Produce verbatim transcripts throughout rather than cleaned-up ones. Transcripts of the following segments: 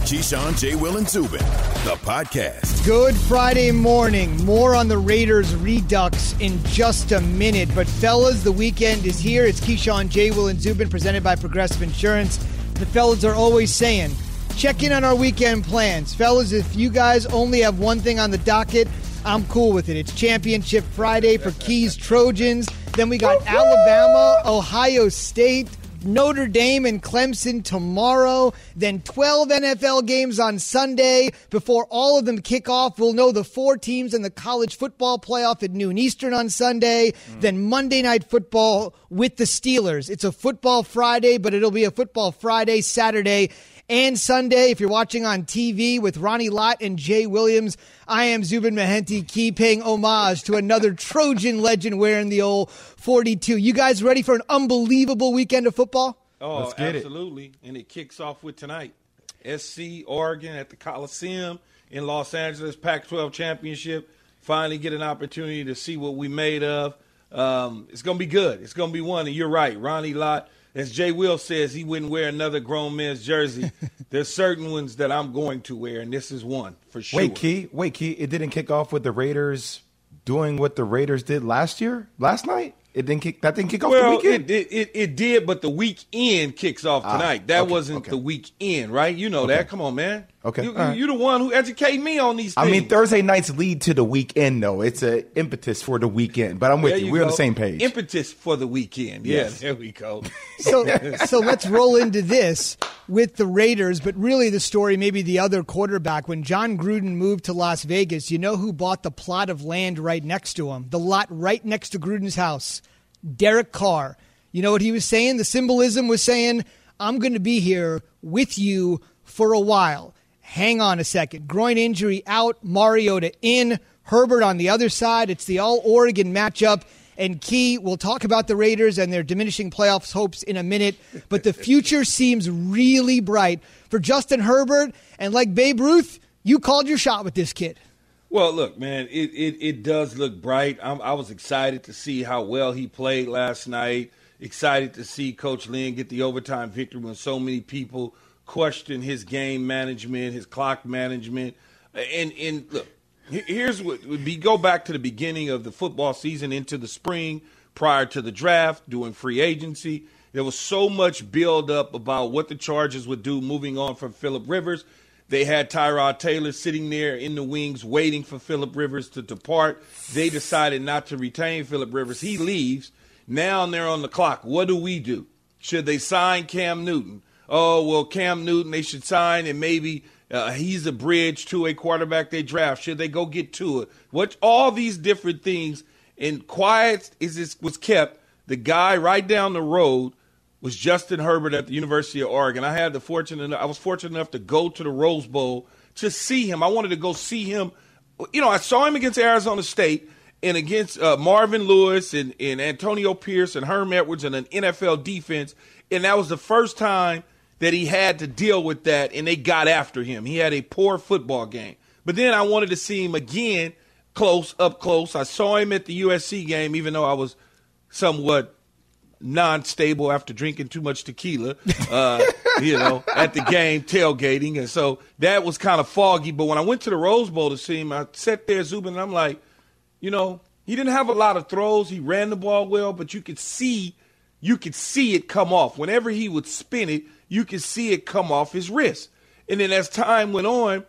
Keyshawn, J. Will, and Zubin, the podcast. Good Friday morning. More on the Raiders Redux in just a minute. But fellas, the weekend is here. It's Keyshawn, J. Will, and Zubin presented by Progressive Insurance. The fellas are always saying, check in on our weekend plans. Fellas, if you guys only have one thing on the docket, I'm cool with it. It's Championship Friday for Keys Trojans. Then we got Alabama, Ohio State, Notre Dame and Clemson tomorrow, then twelve N F L games on Sunday. Before all of them kick off, we'll know the four teams in the college football playoff at noon Eastern on Sunday, mm. then Monday Night Football with the Steelers. It's a football Friday, but it'll be a football Friday, Saturday, and Sunday. If you're watching on T V with Ronnie Lott and Jay Williams, I am Zubin Mehenti Key, paying homage to another Trojan legend wearing the old forty-two. You guys ready for an unbelievable weekend of football? Oh, Let's get absolutely. It. And it kicks off with tonight. S C, Oregon at the Coliseum in Los Angeles, Pac twelve championship. Finally get an opportunity to see what we made of. Um, it's going to be good. It's going to be one. And you're right, Ronnie Lott. As Jay Will says, he wouldn't wear another grown man's jersey. There's certain ones that I'm going to wear, and this is one for sure. Wait, Key. Wait, Key. It didn't kick off with the Raiders doing what the Raiders did last year, last night? It didn't kick. That didn't kick off well, the weekend? It, it, it did, but the weekend kicks off tonight. Ah, that okay, wasn't okay. the weekend, right? You know okay. that. Come on, man. Okay. You, right. You're the one who educated me on these things. I mean, Thursday nights lead to the weekend, though. It's an impetus for the weekend. But I'm with there you. you We're go. on the same page. Impetus for the weekend. Yes. Yeah, there we go. So, so let's roll into this with the Raiders, but really the story, maybe the other quarterback. When John Gruden moved to Las Vegas, you know who bought the plot of land right next to him? The lot right next to Gruden's house. Derek Carr. You know what he was saying? The symbolism was saying, I'm going to be here with you for a while. Hang on a second. Groin injury out, Mariota in, Herbert on the other side. It's the all-Oregon matchup. And Key, we'll talk about the Raiders and their diminishing playoffs hopes in a minute, but the future seems really bright for Justin Herbert. And like Babe Ruth, you called your shot with this kid. Well, look, man, it, it, it does look bright. I'm, I was excited to see how well he played last night, excited to see Coach Lynn get the overtime victory when so many people question his game management, his clock management. And, and look, here's what we go back to the beginning of the football season into the spring prior to the draft, doing free agency. There was so much buildup about what the Chargers would do moving on from Phillip Rivers. They had Tyrod Taylor sitting there in the wings waiting for Phillip Rivers to depart. They decided not to retain Phillip Rivers. He leaves. Now they're on the clock. What do we do? Should they sign Cam Newton? Oh, well, Cam Newton they should sign, and maybe uh, he's a bridge to a quarterback they draft. Should they go get Tua? What? All these different things. And quiet is this was kept. The guy right down the road was Justin Herbert at the University of Oregon. I had the fortunate, I was fortunate enough to go to the Rose Bowl to see him. I wanted to go see him. You know, I saw him against Arizona State and against uh, Marvin Lewis and, and Antonio Pierce and Herm Edwards and an N F L defense. And that was the first time that he had to deal with that, and they got after him. He had a poor football game. But then I wanted to see him again close, up close. I saw him at the U S C game, even though I was somewhat non-stable after drinking too much tequila, uh, you know, at the game, tailgating. And so that was kind of foggy. But when I went to the Rose Bowl to see him, I sat there, Zubin, and I'm like, you know, he didn't have a lot of throws. He ran the ball well, but you could see, you could see it come off. Whenever he would spin it, you could see it come off his wrist. And then as time went on,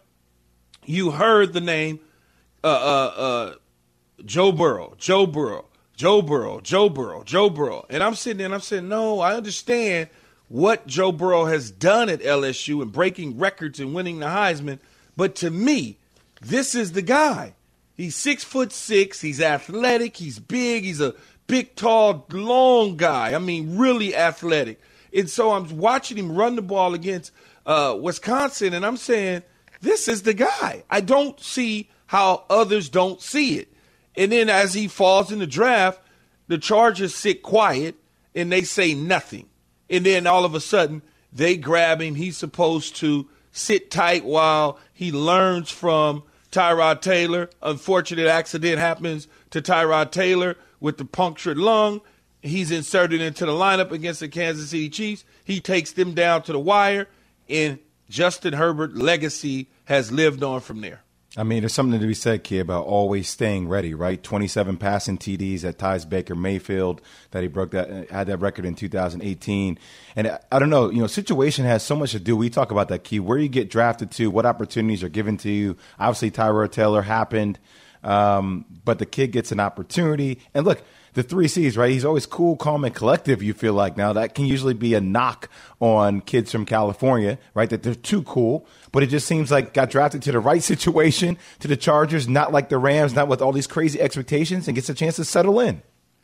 you heard the name uh, uh, uh, Joe Burrow, Joe Burrow. Joe Burrow, Joe Burrow, Joe Burrow. And I'm sitting there and I'm saying, no, I understand what Joe Burrow has done at L S U and breaking records and winning the Heisman. But to me, this is the guy. He's six foot six. He's athletic. He's big. He's a big, tall, long guy. I mean, really athletic. And so I'm watching him run the ball against uh, Wisconsin, and I'm saying, this is the guy. I don't see how others don't see it. And then as he falls in the draft, the Chargers sit quiet and they say nothing. And then all of a sudden they grab him. He's supposed to sit tight while he learns from Tyrod Taylor. Unfortunate accident happens to Tyrod Taylor with the punctured lung. He's inserted into the lineup against the Kansas City Chiefs. He takes them down to the wire, and Justin Herbert legacy has lived on from there. I mean, there's something to be said, Key, about always staying ready, right? twenty-seven passing T Ds that ties Baker Mayfield, that he broke that, had that record in two thousand eighteen. And I don't know, you know, situation has so much to do. We talk about that, Key, where you get drafted to, what opportunities are given to you. Obviously, Tyrod Taylor happened, um, but the kid gets an opportunity. And look, the three C's, right? He's always cool, calm, and collective, you feel like. Now, that can usually be a knock on kids from California, right, that they're too cool. But it just seems like got drafted to the right situation, to the Chargers, not like the Rams, not with all these crazy expectations, and gets a chance to settle in.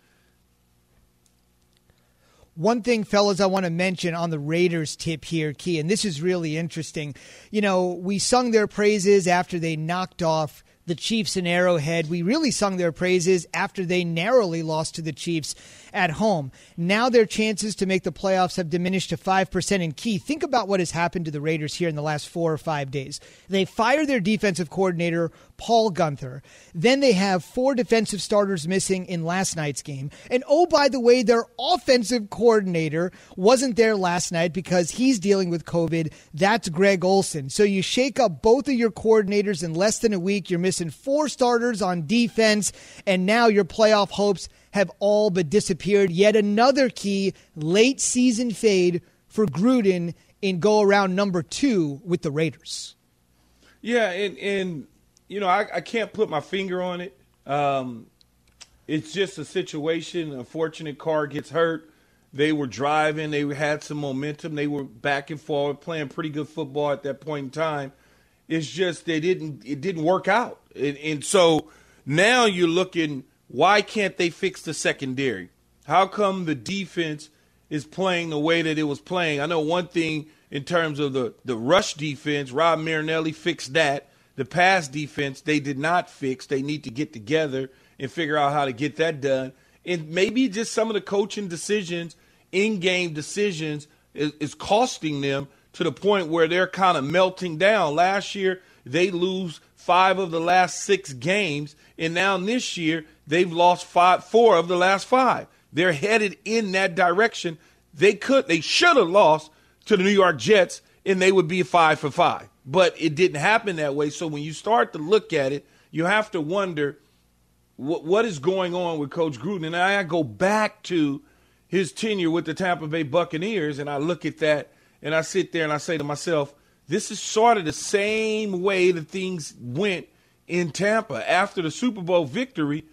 One thing, fellas, I want to mention on the Raiders tip here, Key, and this is really interesting. You know, we sung their praises after they knocked off the Chiefs in Arrowhead. We really sung their praises after they narrowly lost to the Chiefs at home. Now their chances to make the playoffs have diminished to five percent. And Key, think about what has happened to the Raiders here in the last four or five days. They fired their defensive coordinator, Paul Guenther. Then they have four defensive starters missing in last night's game. And oh, by the way, their offensive coordinator wasn't there last night because he's dealing with COVID. That's Greg Olsen. So you shake up both of your coordinators in less than a week. You're missing four starters on defense, and now your playoff hopes have all but disappeared. Yet another key late season fade for Gruden in go around number two with the Raiders. Yeah, and, and you know, I, I can't put my finger on it. Um, it's just a situation. Unfortunate Carr gets hurt. They were driving. They had some momentum. They were back and forward, playing pretty good football at that point in time. It's just they didn't. It didn't work out, and, and so now you're looking. Why can't they fix the secondary? How come the defense is playing the way that it was playing? I know one thing in terms of the the rush defense. Rob Marinelli fixed that. The pass defense they did not fix. They need to get together and figure out how to get that done. And maybe just some of the coaching decisions, in-game decisions, is, is costing them to the point where they're kind of melting down. Last year, they lose five of the last six games, and now this year, they've lost five, four of the last five. They're headed in that direction. They could, they should have lost to the New York Jets, and they would be five for five. But it didn't happen that way. So when you start to look at it, you have to wonder what what is going on with Coach Gruden. And I go back to his tenure with the Tampa Bay Buccaneers, and I look at that. And I sit there and I say to myself, this is sort of the same way that things went in Tampa. After the Super Bowl victory,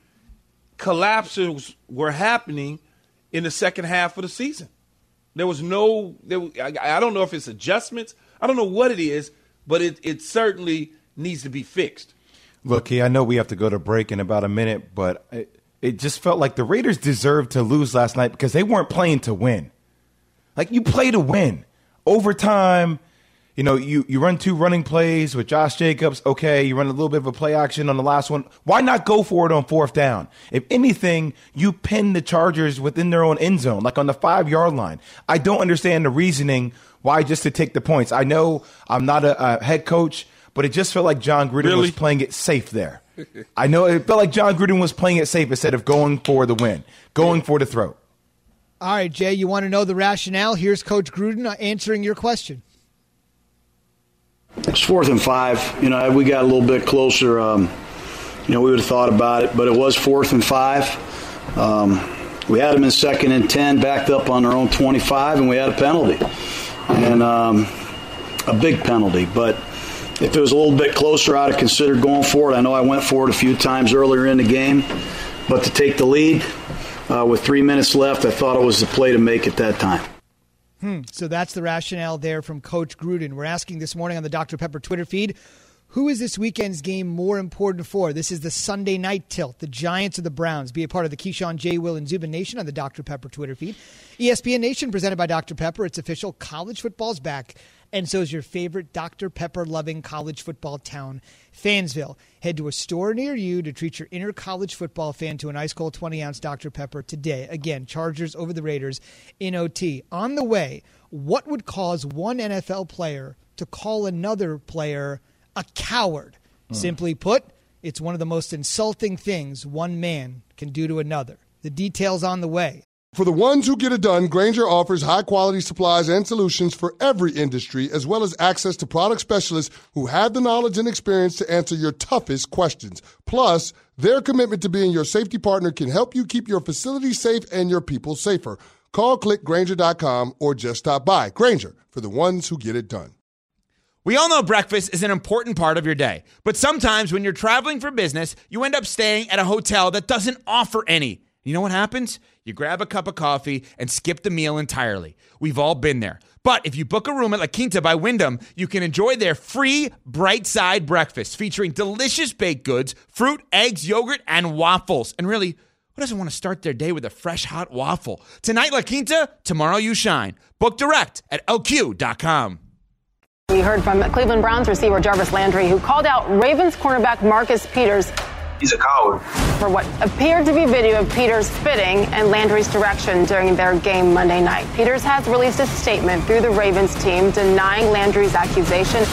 collapses were happening in the second half of the season. There was no there, I, I don't know if it's adjustments. I don't know what it is, but it, it certainly needs to be fixed. Look, I know we have to go to break in about a minute, but it, it just felt like the Raiders deserved to lose last night because they weren't playing to win. Like, you play to win. Overtime, you know, you, you run two running plays with Josh Jacobs. Okay, you run a little bit of a play action on the last one. Why not go for it on fourth down? If anything, you pin the Chargers within their own end zone, like on the five-yard line. I don't understand the reasoning why just to take the points. I know I'm not a, a head coach, but it just felt like John Gruden really? was playing it safe there. I know it felt like John Gruden was playing it safe instead of going for the win, going for the throat. All right, Jay, you want to know the rationale? Here's Coach Gruden answering your question. It's fourth and five. You know, we got a little bit closer. Um, you know, we would have thought about it, but it was fourth and five. Um, we had them in second and ten, backed up on our own twenty-five, and we had a penalty. And um, a big penalty. But if it was a little bit closer, I'd have considered going for it. I know I went for it a few times earlier in the game. But to take the lead uh, with three minutes left, I thought it was the play to make at that time. Hmm. So that's the rationale there from Coach Gruden. We're asking this morning on the Doctor Pepper Twitter feed, who is this weekend's game more important for? This is the Sunday night tilt, the Giants or the Browns. Be a part of the Keyshawn, J. Will, and Zubin Nation on the Doctor Pepper Twitter feed. E S P N Nation presented by Doctor Pepper. It's official. College football's back, and so is your favorite Doctor Pepper-loving college football town, Fansville. Head to a store near you to treat your inner college football fan to an ice-cold twenty-ounce Doctor Pepper today. Again, Chargers over the Raiders in O T. On the way, what would cause one N F L player to call another player a coward? Mm. Simply put, it's one of the most insulting things one man can do to another. The details on the way. For the ones who get it done, Grainger offers high-quality supplies and solutions for every industry, as well as access to product specialists who have the knowledge and experience to answer your toughest questions. Plus, their commitment to being your safety partner can help you keep your facility safe and your people safer. Call, click Grainger dot com, or just stop by. Grainger, for the ones who get it done. We all know breakfast is an important part of your day, but sometimes when you're traveling for business, you end up staying at a hotel that doesn't offer any. You know what happens? You grab a cup of coffee and skip the meal entirely. We've all been there. But if you book a room at La Quinta by Wyndham, you can enjoy their free Bright Side breakfast featuring delicious baked goods, fruit, eggs, yogurt, and waffles. And really, who doesn't want to start their day with a fresh, hot waffle? Tonight, La Quinta, tomorrow you shine. Book direct at L Q dot com. We heard from Cleveland Browns receiver Jarvis Landry, who called out Ravens cornerback Marcus Peters. He's a coward. For what appeared to be video of Peters spitting in Landry's direction during their game Monday night. Peters has released a statement through the Ravens team denying Landry's accusation.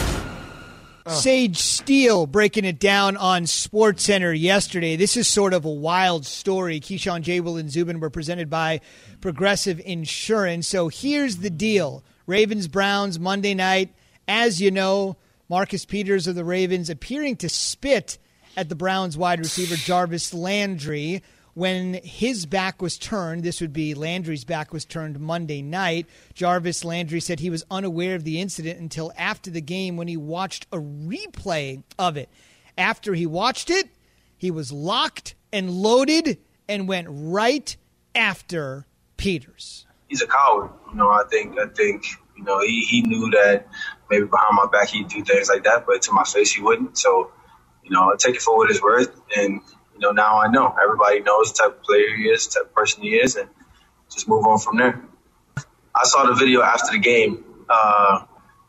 Sage Steele breaking it down on SportsCenter yesterday. This is sort of a wild story. Keyshawn, J. Will, and Zubin were presented by Progressive Insurance. So here's the deal. Ravens, Browns, Monday night. As you know, Marcus Peters of the Ravens appearing to spit at the Browns wide receiver Jarvis Landry when his back was turned. This would be Landry's back was turned Monday night. Jarvis Landry said he was unaware of the incident until after the game when he watched a replay of it. After he watched it, he was locked and loaded and went right after Peters. He's a coward. You know, I think, I think, you know, he, he knew that maybe behind my back he'd do things like that, but to my face he wouldn't. So, you know, I take it for what it's worth, and, you know, now I know. Everybody knows the type of player he is, the type of person he is, and just move on from there. I saw the video after the game, uh,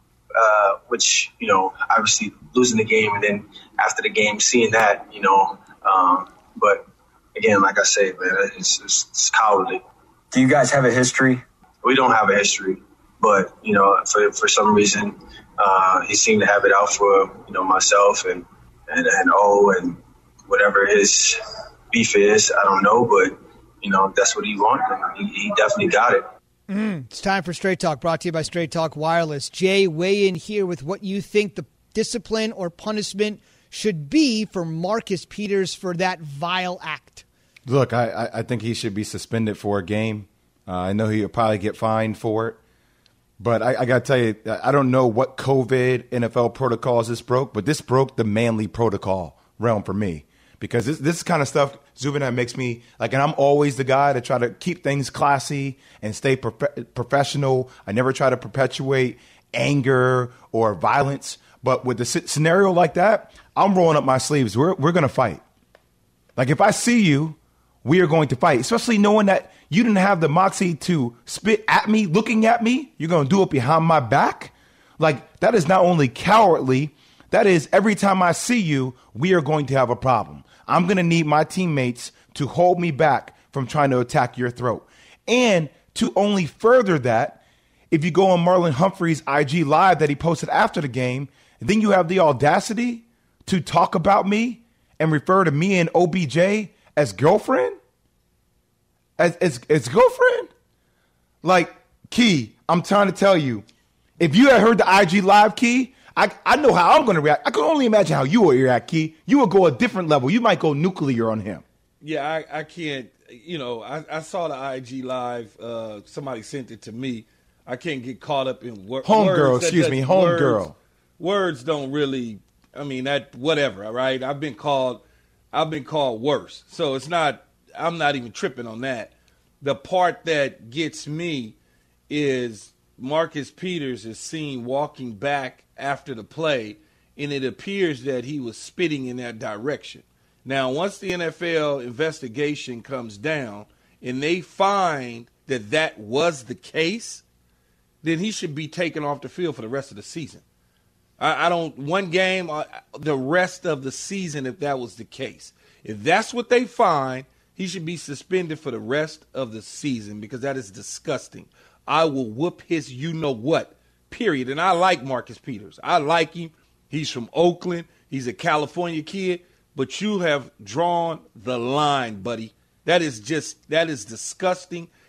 uh, which, you know, obviously losing the game, and then after the game seeing that, you know, um, but, again, like I say, man, it's, it's, it's cowardly. Do you guys have a history? We don't have a history, but, you know, for for some reason, uh, he seemed to have it out for, you know, myself and, and, and O and whatever his beef is. I don't know, but, you know, that's what he wanted. He, he definitely got it. Mm, it's time for Straight Talk, brought to you by Straight Talk Wireless. Jay, weigh in here with what you think the discipline or punishment should be for Marcus Peters for that vile act. Look, I, I think he should be suspended for a game. Uh, I know he'll probably get fined for it. But I, I got to tell you, I don't know what COVID N F L protocols this broke, but this broke the manly protocol realm for me. Because this, this kind of stuff, Zubin, that makes me, like, and I'm always the guy to try to keep things classy and stay prof- professional. I never try to perpetuate anger or violence. But with the scenario like that, I'm rolling up my sleeves. We're, we're going to fight. Like, if I see you, we are going to fight, especially knowing that you didn't have the moxie to spit at me, looking at me. You're going to do it behind my back. Like, that is not only cowardly, that is every time I see you, we are going to have a problem. I'm going to need my teammates to hold me back from trying to attack your throat. And to only further that, if you go on Marlon Humphrey's I G Live that he posted after the game, then you have the audacity to talk about me and refer to me and O B J as girlfriend? As, as, as girlfriend? Like, Key, I'm trying to tell you, if you had heard the I G Live, Key, I, I know how I'm going to react. I can only imagine how you would react, Key. You would go a different level. You might go nuclear on him. Yeah, I, I can't, you know, I, I saw the I G Live. Uh, somebody sent it to me. I can't get caught up in wor- home words. Homegirl, excuse me, homegirl. Words don't really, I mean, that, whatever, all right? I've been called, I've been called worse. So it's not, I'm not even tripping on that. The part that gets me is Marcus Peters is seen walking back after the play, and it appears that he was spitting in that direction. Now, once the N F L investigation comes down and they find that that was the case, then he should be taken off the field for the rest of the season. I, I don't, one game, uh, the rest of the season if that was the case. If that's what they find, he should be suspended for the rest of the season because that is disgusting. I will whoop his you-know-what, period. And I like Marcus Peters. I like him. He's from Oakland. He's a California kid. But you have drawn the line, buddy. That is just, that is disgusting.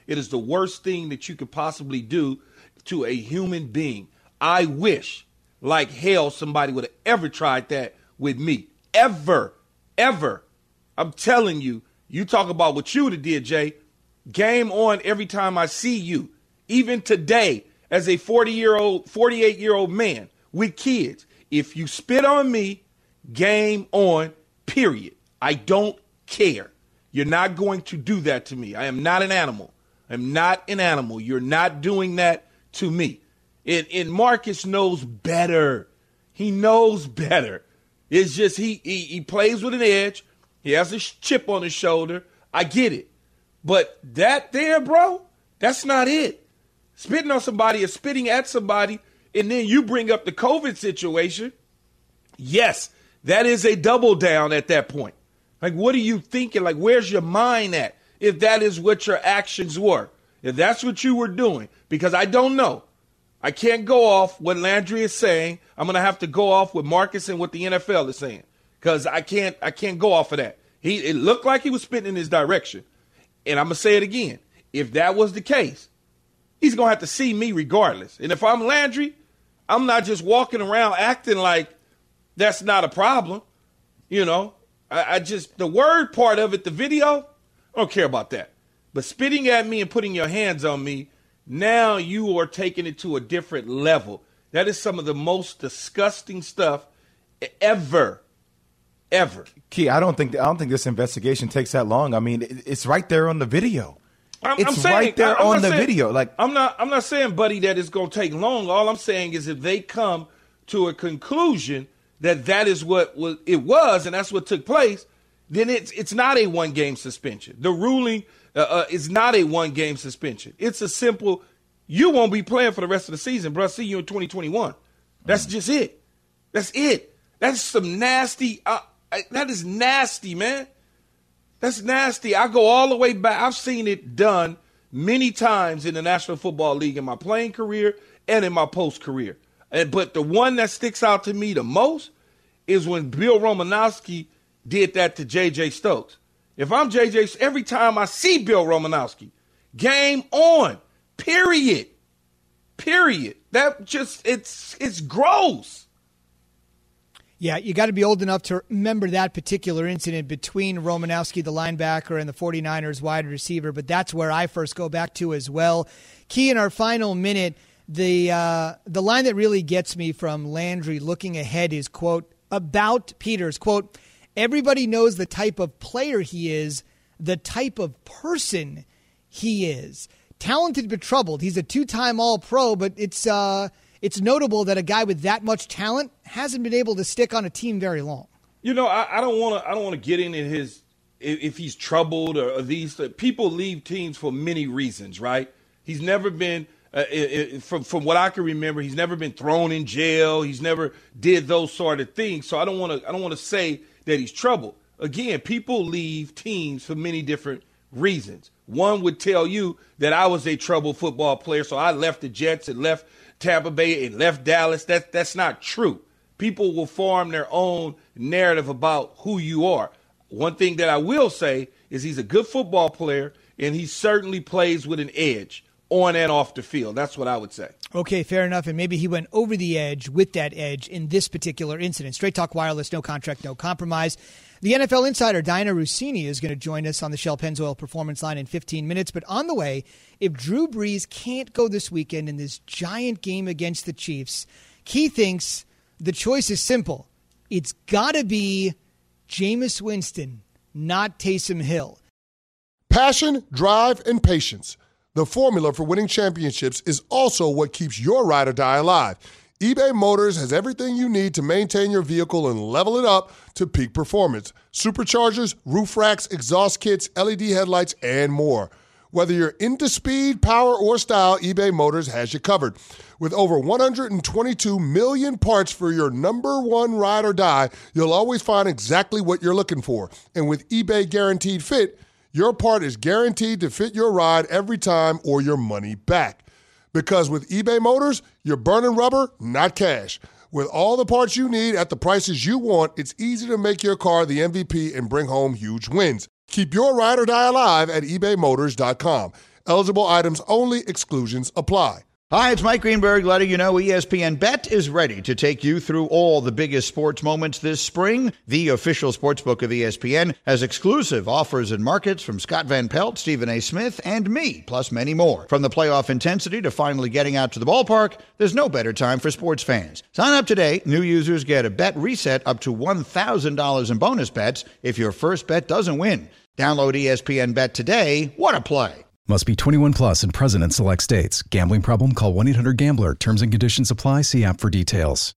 It is the worst thing that you could possibly do to a human being. I wish like hell somebody would have ever tried that with me. Ever. Ever. I'm telling you, you talk about what you would have did, Jay. Game on every time I see you. Even today, as a forty-year-old, forty-eight-year-old man with kids, if you spit on me, game on, period. I don't care. You're not going to do that to me. I am not an animal. I'm not an animal. You're not doing that to me. And, and Marcus knows better. He knows better. It's just he, he he plays with an edge. He has a chip on his shoulder. I get it. But that there, bro, that's not it. Spitting on somebody or spitting at somebody, and then you bring up the COVID situation. Yes, that is a double down at that point. Like, what are you thinking? Like, where's your mind at if that is what your actions were? If that's what you were doing, because I don't know. I can't go off what Landry is saying. I'm going to have to go off with Marcus and what the N F L is saying, because I can't I can't go off of that. He It looked like he was spitting in his direction. And I'm going to say it again. If that was the case, he's going to have to see me regardless. And if I'm Landry, I'm not just walking around acting like that's not a problem. You know, I, I just, the word part of it, the video, I don't care about that. But spitting at me and putting your hands on me, now you are taking it to a different level. That is some of the most disgusting stuff ever, ever. Key, I don't think I don't think this investigation takes that long. I mean, it, it's right there on the video. I'm, it's I'm saying, right there I'm on the saying, video. Like I'm not, I'm not saying, buddy, that it's going to take long. All I'm saying is if they come to a conclusion that that is what was, it was, and that's what took place, then it's it's not a one game suspension. The ruling uh, uh, is not a one game suspension. It's a simple. You won't be playing for the rest of the season, bro. See you in twenty twenty-one. That's just it. That's it. That's some nasty. Uh, that is nasty, man. That's nasty. I go all the way back. I've seen it done many times in the National Football League in my playing career and in my post career. And but the one that sticks out to me the most is when Bill Romanowski did that to J J Stokes. If I'm J J, every time I see Bill Romanowski, game on. Period. Period. That just, it's it's gross. Yeah, you got to be old enough to remember that particular incident between Romanowski, the linebacker, and the 49ers wide receiver, but that's where I first go back to as well. Key, in our final minute, the uh, the line that really gets me from Landry looking ahead is, quote, about Peters, quote, everybody knows the type of player he is, the type of person he is. Talented but troubled. He's a two-time All-Pro, but it's uh, it's notable that a guy with that much talent hasn't been able to stick on a team very long. You know, I, I don't want to. I don't want to get into his if, if he's troubled or, or these. People leave teams for many reasons, right? He's never been, uh, it, it, from from what I can remember, he's never been thrown in jail. He's never did those sort of things. So I don't want to. I don't want to say that he's troubled. Again, people leave teams for many different reasons. One would tell you that I was a troubled football player, so I left the Jets and left Tampa Bay and left Dallas. That, that's not true. People will form their own narrative about who you are. One thing that I will say is he's a good football player, and he certainly plays with an edge on and off the field. That's what I would say. Okay, fair enough. And maybe he went over the edge with that edge in this particular incident. Straight Talk Wireless, no contract, no compromise. The N F L insider, Diana Rossini, is going to join us on the Shell Pennzoil Performance Line in fifteen minutes. But on the way, if Drew Brees can't go this weekend in this giant game against the Chiefs, Key thinks the choice is simple. It's got to be Jameis Winston, not Taysom Hill. Passion, drive, and patience. The formula for winning championships is also what keeps your ride or die alive. eBay Motors has everything you need to maintain your vehicle and level it up to peak performance. Superchargers, roof racks, exhaust kits, L E D headlights, and more. Whether you're into speed, power, or style, eBay Motors has you covered. With over one hundred twenty-two million parts for your number one ride or die, you'll always find exactly what you're looking for. And with eBay Guaranteed Fit, your part is guaranteed to fit your ride every time or your money back. Because with eBay Motors, you're burning rubber, not cash. With all the parts you need at the prices you want, it's easy to make your car the M V P and bring home huge wins. Keep your ride or die alive at ebay motors dot com. Eligible items only. Exclusions apply. Hi, it's Mike Greenberg letting you know E S P N Bet is ready to take you through all the biggest sports moments this spring. The official sportsbook of E S P N has exclusive offers and markets from Scott Van Pelt, Stephen A. Smith, and me, plus many more. From the playoff intensity to finally getting out to the ballpark, there's no better time for sports fans. Sign up today. New users get a bet reset up to one thousand dollars in bonus bets if your first bet doesn't win. Download E S P N Bet today. What a play. Must be twenty-one plus and present in select states. Gambling problem? Call one eight hundred gambler. Terms and conditions apply. See app for details.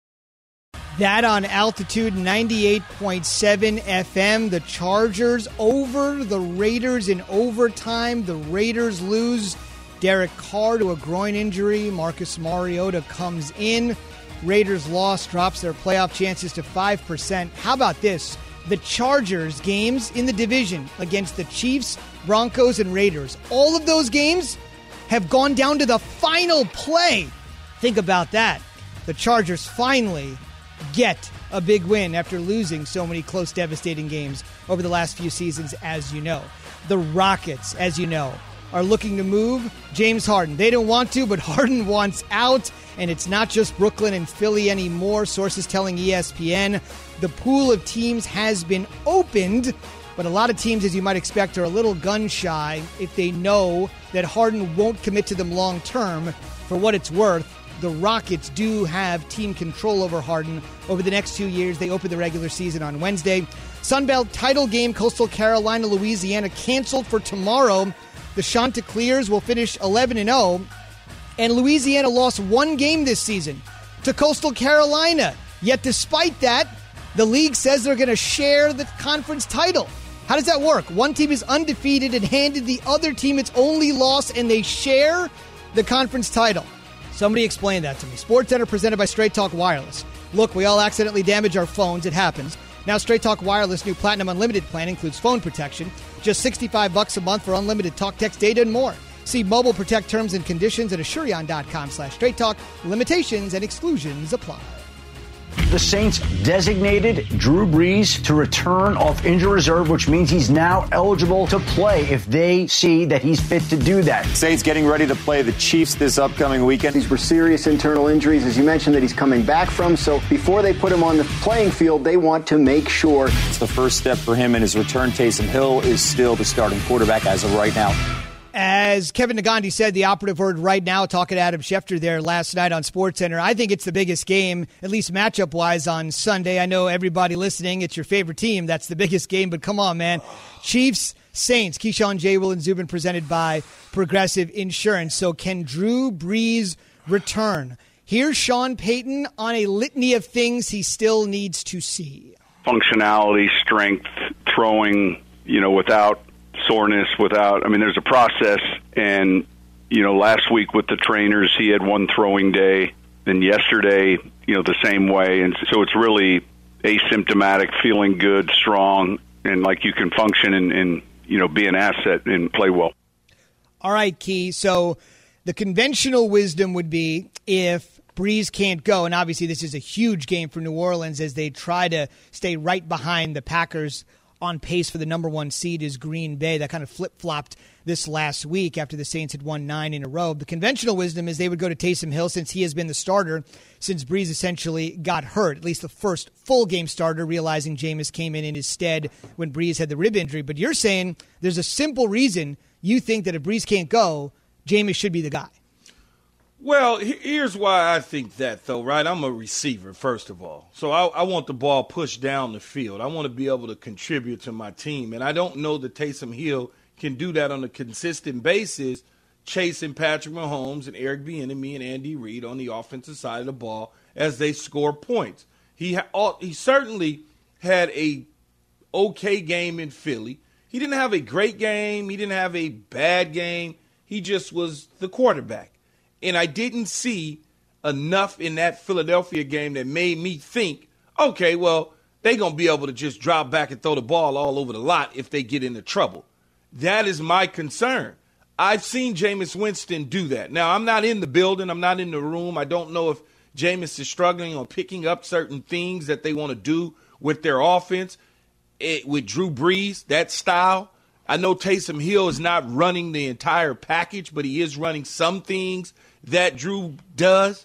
That on Altitude ninety-eight point seven F M. The Chargers over the Raiders in overtime. The Raiders lose Derek Carr to a groin injury. Marcus Mariota comes in. Raiders loss drops their playoff chances to five percent. How about this? The Chargers games in the division against the Chiefs, Broncos, and Raiders. All of those games have gone down to the final play. Think about that. The Chargers finally get a big win after losing so many close, devastating games over the last few seasons, as you know. The Rockets, as you know, are looking to move James Harden. They don't want to, but Harden wants out, and it's not just Brooklyn and Philly anymore. Sources telling E S P N the pool of teams has been opened, but a lot of teams, as you might expect, are a little gun-shy if they know that Harden won't commit to them long-term. For what it's worth, the Rockets do have team control over Harden over the next two years. They open the regular season on Wednesday. Sunbelt title game, Coastal Carolina, Louisiana, canceled for tomorrow. The Chanticleers will finish eleven and oh, and Louisiana lost one game this season to Coastal Carolina. Yet despite that, the league says they're going to share the conference title. How does that work? One team is undefeated and handed the other team its only loss, and they share the conference title. Somebody explain that to me. SportsCenter presented by Straight Talk Wireless. Look, we all accidentally damage our phones. It happens. Now Straight Talk Wireless new Platinum Unlimited plan includes phone protection. Just sixty-five bucks a month for unlimited talk, text, data, and more. See Mobile Protect terms and conditions at Asurion.com slash Straight Talk. Limitations and exclusions apply. The Saints designated Drew Brees to return off injury reserve, which means he's now eligible to play if they see that he's fit to do that. Saints getting ready to play the Chiefs this upcoming weekend. These were serious internal injuries, as you mentioned, that he's coming back from. So before they put him on the playing field, they want to make sure. It's the first step for him in his return. Taysom Hill is still the starting quarterback as of right now. As Kevin Nagandi said, the operative word right now, talking to Adam Schefter there last night on SportsCenter, I think it's the biggest game, at least matchup-wise, on Sunday. I know everybody listening, it's your favorite team. That's the biggest game, but come on, man. Chiefs, Saints, Keyshawn, J. Will, and Zubin presented by Progressive Insurance. So can Drew Brees return? Here's Sean Payton on a litany of things he still needs to see. Functionality, strength, throwing, you know, without soreness, without, I mean, there's a process, and, you know, last week with the trainers, he had one throwing day, and yesterday, you know, the same way, and so it's really asymptomatic, feeling good, strong, and like you can function and, and you know, be an asset and play well. All right, Key, so the conventional wisdom would be if Brees can't go, and obviously this is a huge game for New Orleans as they try to stay right behind the Packers on pace for the number one seed is Green Bay. That kind of flip-flopped this last week after the Saints had won nine in a row. The conventional wisdom is they would go to Taysom Hill since he has been the starter since Brees essentially got hurt, at least the first full game starter, realizing Jameis came in in his stead when Brees had the rib injury. But you're saying there's a simple reason you think that if Brees can't go, Jameis should be the guy. Well, here's why I think that, though, right? I'm a receiver, first of all. So I, I want the ball pushed down the field. I want to be able to contribute to my team. And I don't know that Taysom Hill can do that on a consistent basis, chasing Patrick Mahomes and Eric Bieniemy and Andy Reid on the offensive side of the ball as they score points. He ha- he certainly had a okay game in Philly. He didn't have a great game. He didn't have a bad game. He just was the quarterback. And I didn't see enough in that Philadelphia game that made me think, okay, well, they're going to be able to just drop back and throw the ball all over the lot if they get into trouble. That is my concern. I've seen Jameis Winston do that. Now, I'm not in the building. I'm not in the room. I don't know if Jameis is struggling on picking up certain things that they want to do with their offense. It, with Drew Brees, that style, I know Taysom Hill is not running the entire package, but he is running some things that Drew does.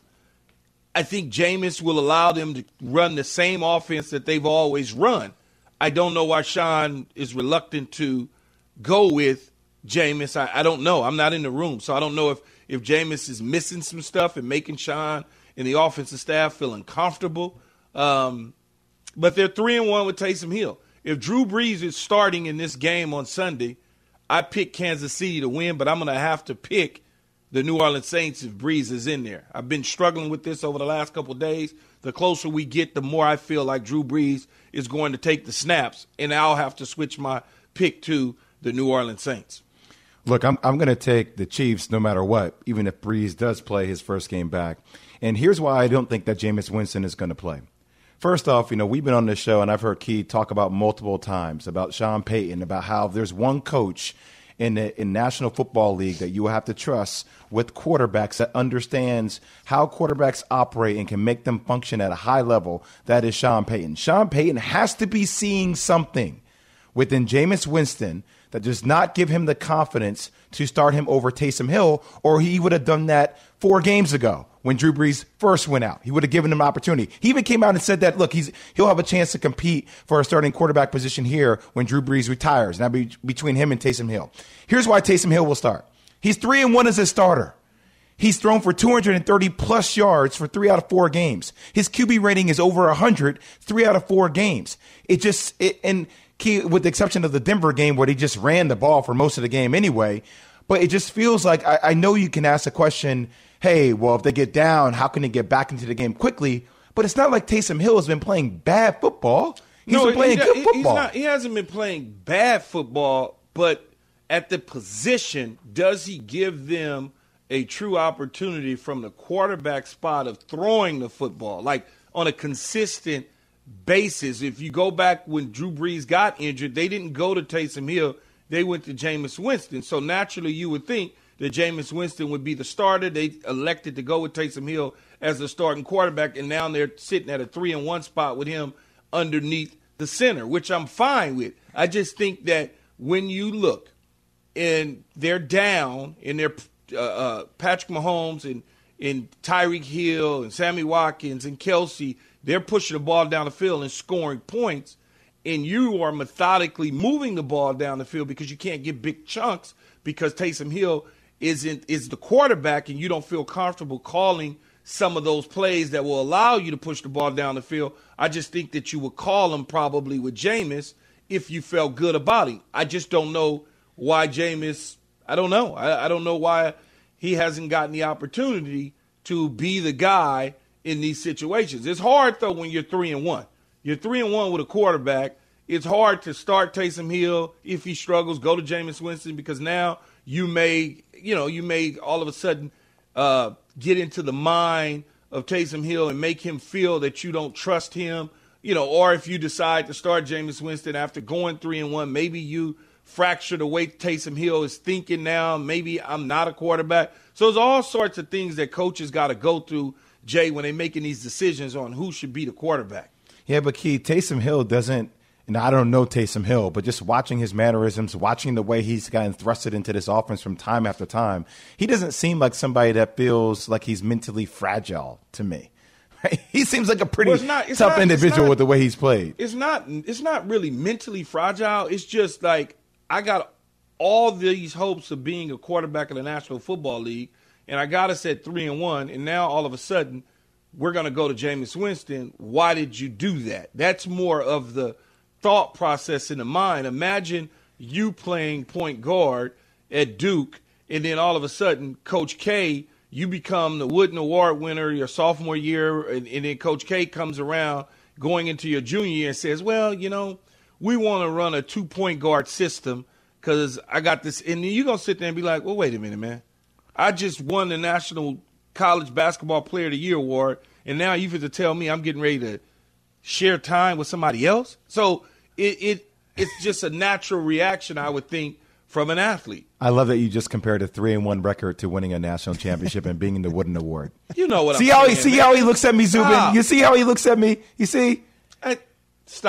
I think Jameis will allow them to run the same offense that they've always run. I don't know why Sean is reluctant to go with Jameis. I, I don't know. I'm not in the room, so I don't know if, if Jameis is missing some stuff and making Sean and the offensive staff feel uncomfortable. Um, but they're three and one with Taysom Hill. If Drew Brees is starting in this game on Sunday, I pick Kansas City to win, but I'm going to have to pick the New Orleans Saints if Brees is in there. I've been struggling with this over the last couple of days. The closer we get, the more I feel like Drew Brees is going to take the snaps, and I'll have to switch my pick to the New Orleans Saints. Look, I'm I'm going to take the Chiefs no matter what, even if Brees does play his first game back. And here's why I don't think that Jameis Winston is going to play. First off, you know, we've been on this show, and I've heard Key talk about multiple times about Sean Payton, about how there's one coach in the in National Football League that you have to trust with quarterbacks that understands how quarterbacks operate and can make them function at a high level. That is Sean Payton. Sean Payton has to be seeing something within Jameis Winston that does not give him the confidence to start him over Taysom Hill, or he would have done that four games ago when Drew Brees first went out. He would have given him an opportunity. He even came out and said that, look, he's he'll have a chance to compete for a starting quarterback position here when Drew Brees retires. And that'll be between him and Taysom Hill. Here's why Taysom Hill will start. He's three and one as a starter. He's thrown for two hundred thirty plus yards for three out of four games. His Q B rating is over one hundred, three out of four games. It just, it, and Key, with the exception of the Denver game where he just ran the ball for most of the game anyway, but it just feels like, I, I know you can ask the question, hey, well, if they get down, how can they get back into the game quickly? But it's not like Taysom Hill has been playing bad football. He's no, been playing he, good he, football. He's not, he hasn't been playing bad football, but at the position, does he give them a true opportunity from the quarterback spot of throwing the football, like on a consistent basis? If you go back when Drew Brees got injured, they didn't go to Taysom Hill. They went to Jameis Winston. So naturally you would think that Jameis Winston would be the starter. They elected to go with Taysom Hill as the starting quarterback, and now they're sitting at a three and one spot with him underneath the center, which I'm fine with. I just think that when you look and they're down and they're uh, uh, Patrick Mahomes and, and Tyreek Hill and Sammy Watkins and Kelsey, they're pushing the ball down the field and scoring points, and you are methodically moving the ball down the field because you can't get big chunks because Taysom Hill isn't is the quarterback, and you don't feel comfortable calling some of those plays that will allow you to push the ball down the field. I just think that you would call them probably with Jameis if you felt good about him. I just don't know why Jameis – I don't know. I, I don't know why he hasn't gotten the opportunity to be the guy – in these situations. It's hard, though, when you're three and one. You're three and one with a quarterback. It's hard to start Taysom Hill if he struggles, go to Jameis Winston, because now you may, you know, you may all of a sudden uh, get into the mind of Taysom Hill and make him feel that you don't trust him, you know, or if you decide to start Jameis Winston after going three and one, maybe you fracture the way Taysom Hill is thinking now. Maybe I'm not a quarterback. So there's all sorts of things that coaches got to go through, Jay, when they're making these decisions on who should be the quarterback. Yeah, but Key, Taysom Hill doesn't, and I don't know Taysom Hill, but just watching his mannerisms, watching the way he's gotten thrusted into this offense from time after time, he doesn't seem like somebody that feels like he's mentally fragile to me. Right? He seems like a pretty well, it's not, it's tough not, individual not, with the way he's played. It's not, it's not really mentally fragile. It's just like I got all these hopes of being a quarterback in the National Football League, and I got us at three and one, and now all of a sudden we're going to go to Jameis Winston. Why did you do that? That's more of the thought process in the mind. Imagine you playing point guard at Duke, and then all of a sudden, Coach K, you become the Wooden Award winner your sophomore year, and, and then Coach K comes around going into your junior year and says, well, you know, we want to run a two-point guard system because I got this. And then you're going to sit there and be like, well, wait a minute, man. I just won the National College Basketball Player of the Year award, and now you have to tell me I'm getting ready to share time with somebody else? So it, it it's just a natural reaction, I would think, from an athlete. I love that you just compared a three and one record to winning a national championship and being in the Wooden Award. You know what see I'm how saying, he see man. how he looks at me, Zubin. Stop. You see how he looks at me. You see? I, stop.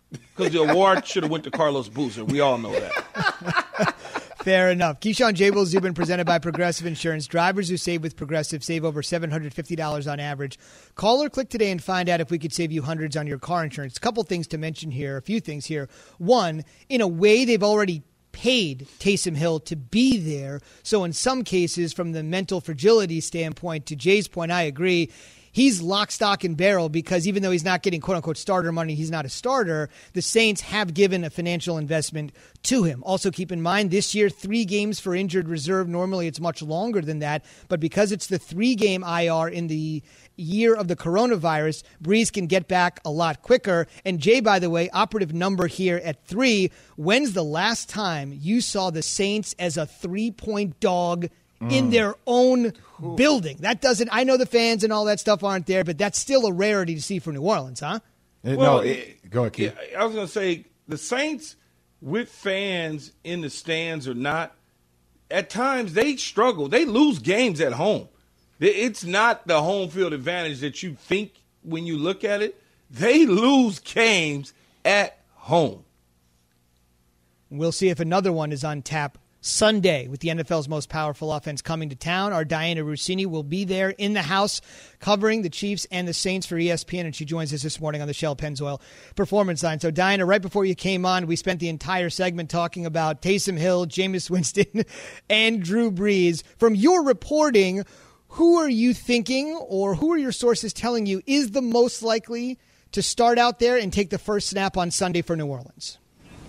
Because the award should have went to Carlos Boozer. We all know that. Fair enough. Keyshawn, J. Will, Zubin, presented by Progressive Insurance. Drivers who save with Progressive save over seven hundred fifty dollars on average. Call or click today and find out if we could save you hundreds on your car insurance. A couple things to mention here, a few things here. One, in a way, they've already paid Taysom Hill to be there. So in some cases, from the mental fragility standpoint, to Jay's point, I agree. He's lock, stock, and barrel because even though he's not getting quote-unquote starter money, he's not a starter. The Saints have given a financial investment to him. Also keep in mind this year, three games for injured reserve. Normally it's much longer than that. But because it's the three-game I R in the year of the coronavirus, Brees can get back a lot quicker. And Jay, by the way, operative number here at three. When's the last time you saw the Saints as a three-point dog in their own building? That doesn't, I know the fans and all that stuff aren't there, but that's still a rarity to see for New Orleans, huh? Well, no, it, go ahead, Keith. I was going to say, the Saints, with fans in the stands or not, at times they struggle. They lose games at home. It's not the home field advantage that you think when you look at it. They lose games at home. We'll see if another one is on tap Sunday with the N F L's most powerful offense coming to town. Our Diana Rossini will be there in the house covering the Chiefs and the Saints for E S P N, and she joins us this morning on the Shell Pennzoil Performance Line. So, Diana, right before you came on, we spent the entire segment talking about Taysom Hill, Jameis Winston, and Drew Brees. From your reporting, who are you thinking or who are your sources telling you is the most likely to start out there and take the first snap on Sunday for New Orleans?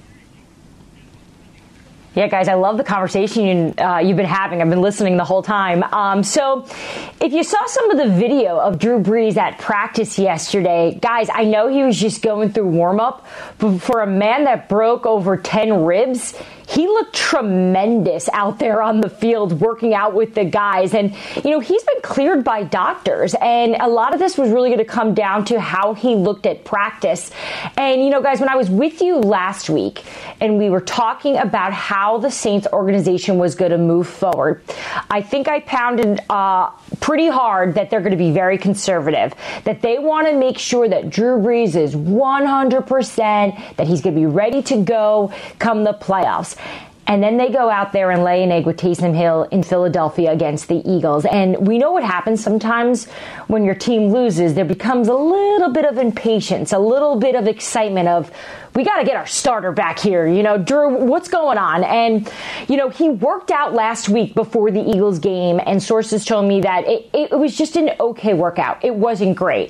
Yeah, guys, I love the conversation uh, you've been having. I've been listening the whole time. Um, so if you saw some of the video of Drew Brees at practice yesterday, guys, I know he was just going through warm-up, but for a man that broke over ten ribs, he looked tremendous out there on the field working out with the guys. And, you know, he's been cleared by doctors. And a lot of this was really going to come down to how he looked at practice. And, you know, guys, when I was with you last week and we were talking about how the Saints organization was going to move forward, I think I pounded uh, pretty hard that they're going to be very conservative, that they want to make sure that Drew Brees is one hundred percent, that he's going to be ready to go come the playoffs. And then they go out there and lay an egg with Taysom Hill in Philadelphia against the Eagles. And we know what happens sometimes when your team loses. There becomes a little bit of impatience, a little bit of excitement of, we got to get our starter back here. You know, Drew, what's going on? And, you know, he worked out last week before the Eagles game, and sources told me that it, it was just an okay workout. It wasn't great.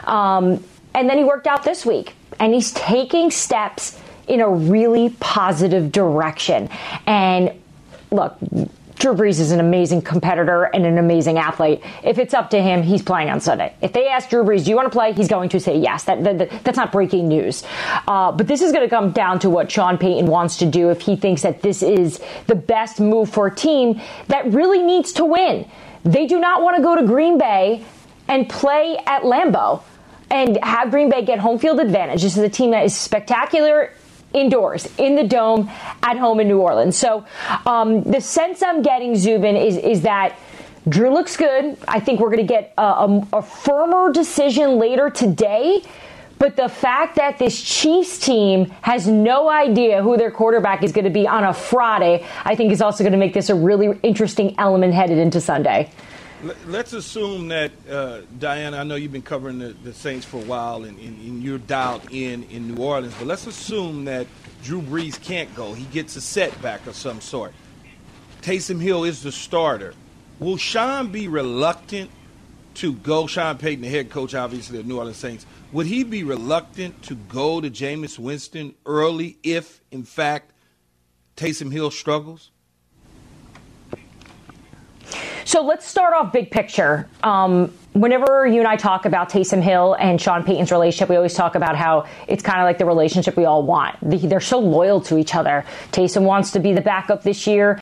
Um, and then he worked out this week, and he's taking steps in a really positive direction. And look, Drew Brees is an amazing competitor and an amazing athlete. If it's up to him, he's playing on Sunday. If they ask Drew Brees, do you want to play? He's going to say yes. That, that That's not breaking news. Uh, but this is going to come down to what Sean Payton wants to do if he thinks that this is the best move for a team that really needs to win. They do not want to go to Green Bay and play at Lambeau and have Green Bay get home field advantage. This is a team that is spectacular indoors, in the Dome, at home in New Orleans. So um, the sense I'm getting, Zubin, is, is that Drew looks good. I think we're going to get a, a, a firmer decision later today. But the fact that this Chiefs team has no idea who their quarterback is going to be on a Friday, I think is also going to make this a really interesting element headed into Sunday. Let's assume that, uh, Diana, I know you've been covering the, the Saints for a while and, and, and you're dialed in in New Orleans, but let's assume that Drew Brees can't go. He gets a setback of some sort. Taysom Hill is the starter. Will Sean be reluctant to go? Sean Payton, the head coach, obviously, of New Orleans Saints. Would he be reluctant to go to Jameis Winston early if, in fact, Taysom Hill struggles? So let's start off big picture. Um, whenever you and I talk about Taysom Hill and Sean Payton's relationship, we always talk about how it's kind of like the relationship we all want. They're so loyal to each other. Taysom wants to be the backup this year.